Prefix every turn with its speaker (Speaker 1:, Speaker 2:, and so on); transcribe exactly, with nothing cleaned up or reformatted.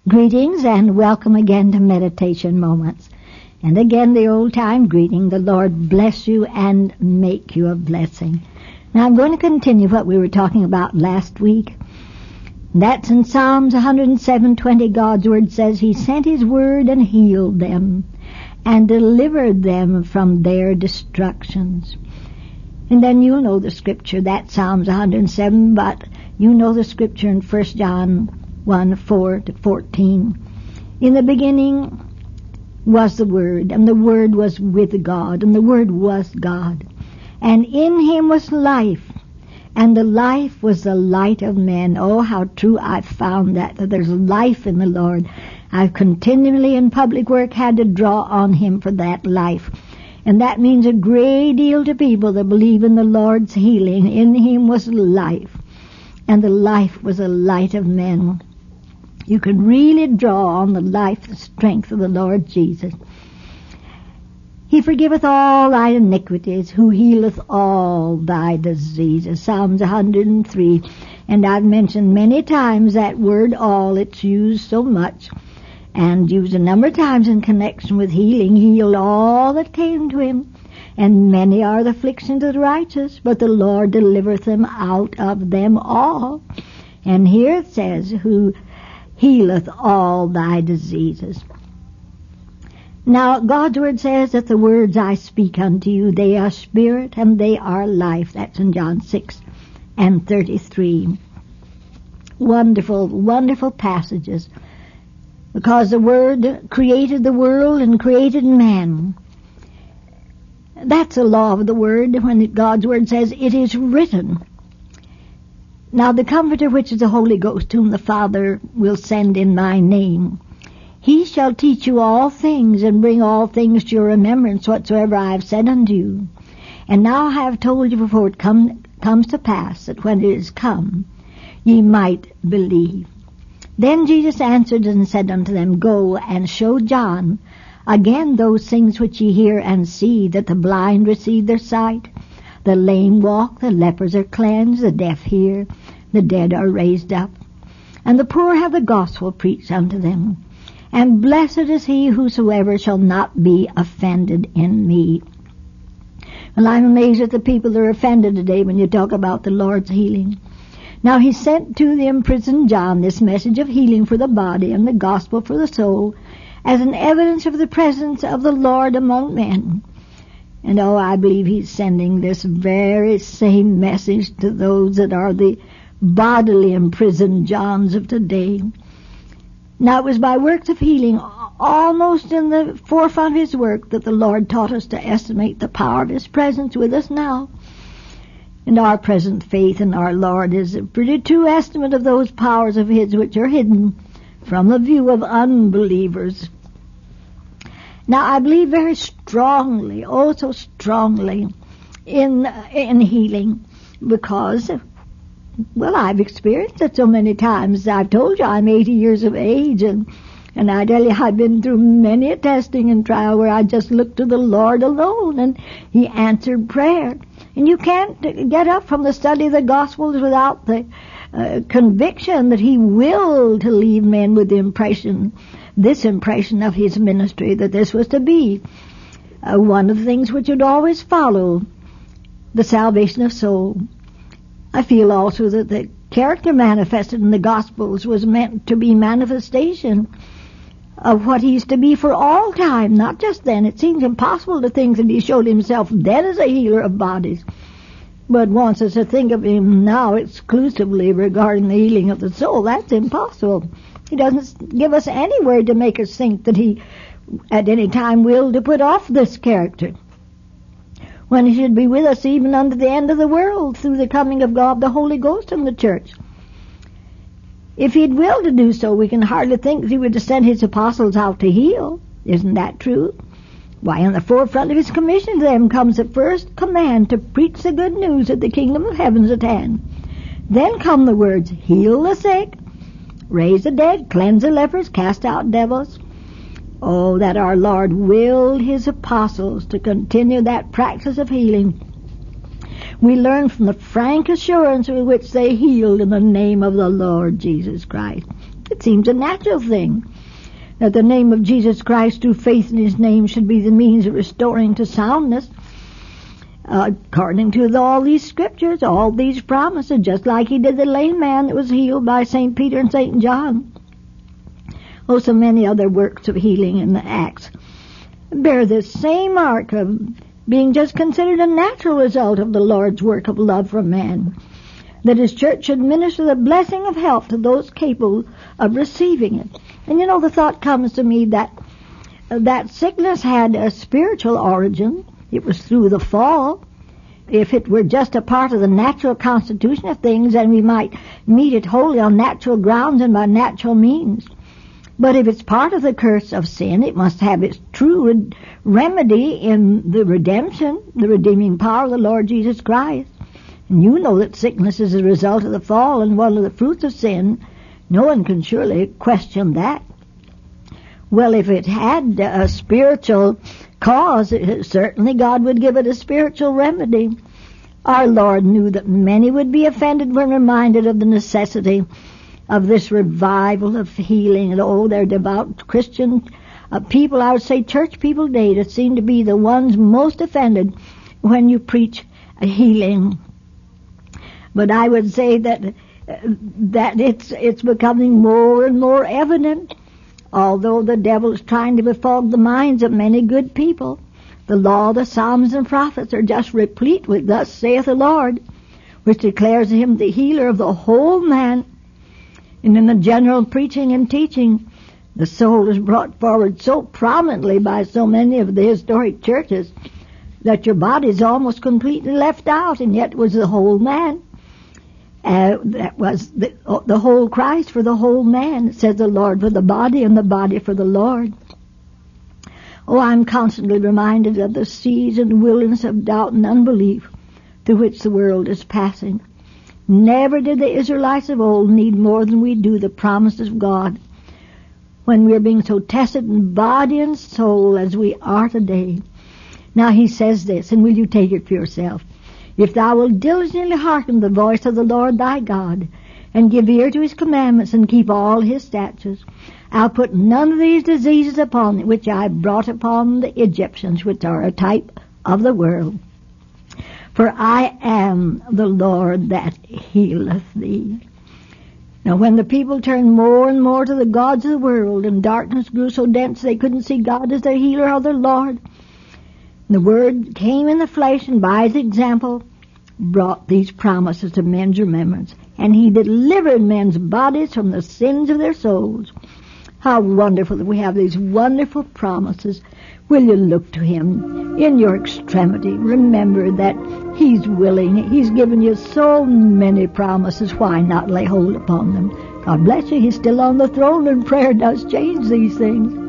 Speaker 1: Greetings and welcome again to Meditation Moments. And again the old-time greeting, the Lord bless you and make you a blessing. Now I'm going to continue what we were talking about last week. That's in Psalms one hundred seven twenty. God's Word says, He sent His Word and healed them and delivered them from their destructions. And then you'll know the scripture, that's Psalms one hundred seven, but you know the scripture in First John one, four to fourteen. In the beginning was the Word, and the Word was with God, and the Word was God. And in Him was life, and the life was the light of men. Oh, how true I've found that, that there's life in the Lord. I've continually in public work had to draw on Him for that life. And that means a great deal to people that believe in the Lord's healing. In Him was life, and the life was the light of men. You can really draw on the life, the strength of the Lord Jesus. He forgiveth all thy iniquities, who healeth all thy diseases. Psalms one hundred three. And I've mentioned many times that word all. It's used so much and used a number of times in connection with healing. He healed all that came to Him. And many are the afflictions of the righteous, but the Lord delivereth them out of them all. And here it says, who healeth all thy diseases. Now, God's Word says that the words I speak unto you, they are spirit and they are life. That's in John six and thirty-three. Wonderful, wonderful passages. Because the Word created the world and created man. That's the law of the Word when God's Word says, it is written. Now the Comforter, which is the Holy Ghost, whom the Father will send in my name, He shall teach you all things, and bring all things to your remembrance, whatsoever I have said unto you. And now I have told you before it come, comes to pass, that when it is come, ye might believe. Then Jesus answered and said unto them, Go and show John again those things which ye hear and see, that the blind receive their sight, the lame walk, the lepers are cleansed, the deaf hear, the dead are raised up, and the poor have the gospel preached unto them. And blessed is he whosoever shall not be offended in me. Well, I'm amazed at the people that are offended today when you talk about the Lord's healing. Now He sent to the imprisoned John this message of healing for the body and the gospel for the soul, as an evidence of the presence of the Lord among men. And oh, I believe He's sending this very same message to those that are the bodily imprisoned Johns of today. Now it was by works of healing, almost in the forefront of His work, that the Lord taught us to estimate the power of His presence with us now. And our present faith in our Lord is a pretty true estimate of those powers of His which are hidden from the view of unbelievers. Now, I believe very strongly, oh so strongly, in in healing, because, well, I've experienced it so many times. I've told you I'm eighty years of age, and, and I tell you I've been through many a testing and trial where I just looked to the Lord alone, and He answered prayer. And you can't get up from the study of the Gospels without the uh, conviction that He willed to leave men with the impression, this impression of His ministry, that this was to be uh, one of the things which would always follow the salvation of soul. I feel also that the character manifested in the Gospels was meant to be manifestation of what He's to be for all time, not just then. It seems impossible to think that He showed Himself then as a healer of bodies, but wants us to think of Him now exclusively regarding the healing of the soul. That's impossible. He doesn't give us anywhere to make us think that He at any time willed to put off this character, when He should be with us even unto the end of the world through the coming of God the Holy Ghost in the church. If He'd willed to do so, we can hardly think that He would have sent His apostles out to heal. Isn't that true? Why, in the forefront of His commission to them comes the first command to preach the good news that the kingdom of heaven is at hand. Then come the words, heal the sick, raise the dead, cleanse the lepers, cast out devils. Oh, that our Lord willed His apostles to continue that practice of healing. We learn from the frank assurance with which they healed in the name of the Lord Jesus Christ. It seems a natural thing that the name of Jesus Christ through faith in his name should be the means of restoring to soundness. Uh, according to the, all these scriptures, all these promises, just like he did the lame man that was healed by Saint Peter and Saint John. Oh, so many other works of healing in the Acts bear the same mark of being just considered a natural result of the Lord's work of love for man, that his church should minister the blessing of health to those capable of receiving it. And you know, the thought comes to me that uh, that sickness had a spiritual origin. It was through the fall. If it were just a part of the natural constitution of things, then we might meet it wholly on natural grounds and by natural means. But if it's part of the curse of sin, it must have its true remedy in the redemption, the redeeming power of the Lord Jesus Christ. And you know that sickness is a result of the fall and one of the fruits of sin. No one can surely question that. Well, if it had a spiritual cause, certainly God would give it a spiritual remedy. Our Lord knew that many would be offended when reminded of the necessity of this revival of healing. And oh, they're devout Christian uh, people, I would say church people today, that seem to be the ones most offended when you preach a healing. But I would say that uh, that it's it's becoming more and more evident. Although the devil is trying to befog the minds of many good people, the law, the Psalms, and prophets are just replete with "Thus saith the Lord," which declares him the healer of the whole man. And in the general preaching and teaching, the soul is brought forward so prominently by so many of the historic churches that your body is almost completely left out, and yet it was the whole man. Uh, that was the, the whole Christ for the whole man, says the Lord, for the body, and the body for the Lord. Oh, I'm constantly reminded of the seas and wilderness of doubt and unbelief through which the world is passing. Never did the Israelites of old need more than we do the promises of God when we are being so tested in body and soul as we are today. Now he says this, and will you take it for yourself? If thou wilt diligently hearken to the voice of the Lord thy God, and give ear to his commandments, and keep all his statutes, I'll put none of these diseases upon thee, which I brought upon the Egyptians, which are a type of the world. For I am the Lord that healeth thee. Now when the people turned more and more to the gods of the world, and darkness grew so dense they couldn't see God as their healer or their Lord, the Word came in the flesh, and by his example brought these promises to men's remembrance. And he delivered men's bodies from the sins of their souls. How wonderful that we have these wonderful promises. Will you look to him in your extremity? Remember that he's willing. He's given you so many promises. Why not lay hold upon them? God bless you. He's still on the throne, and prayer does change these things.